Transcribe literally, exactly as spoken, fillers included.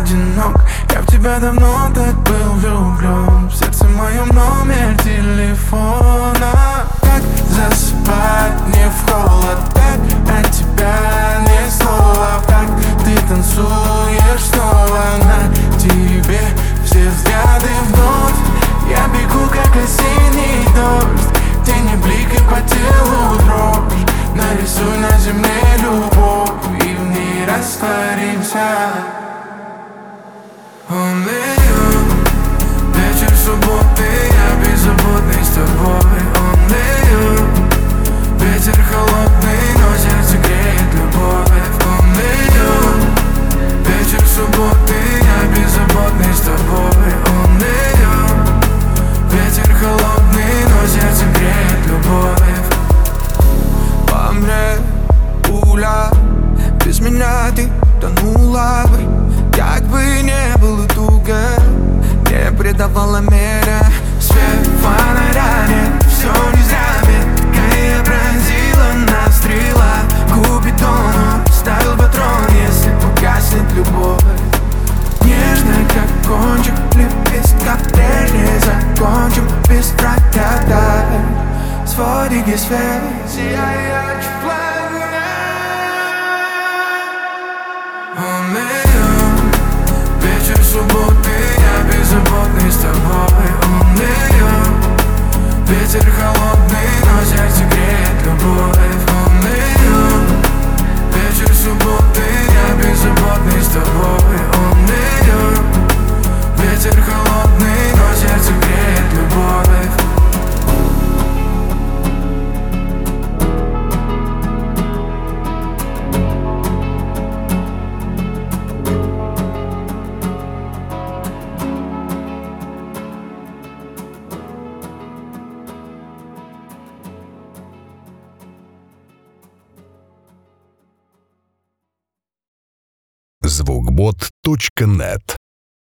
одинок. Я в тебя давно так был влюблен. В сердце моем номер телефона. Как засыпать не в холод, так от тебя ни слова. Как ты танцуешь снова, на тебе все взгляды вновь. Я бегу, как осенний дождь, тени блик и по телу дрожь. Нарисуй на земле любовь и в ней растворимся. Only you. Вечер субботы, я беззаботный с тобой. Only you. Ветер холодный, но сердце греет любовь. Only you. Вечер субботы, я беззаботный с тобой. Only you. Ветер холодный, но сердце греет любовь. По мне пуля, без меня ты тонула бы. Как бы не было туго, не предавала меря. Свет фонаря, нет, все не зря. Меткая пронзила нас стрела. Купидону ставил патрон, если погаснет любовь. Нежно, как кончик лепестка, прежде закончим без проката. Сводики свет, сияет в пламя. Only you. Вечер субботы, я беззаботный с тобой. Only you. Ветер холодный, но сердце греет любовь. Only you. Вечер субботы, я беззаботный с тобой. Only you. Ветер холодный, но сердце греет любовь. звукбот точка нет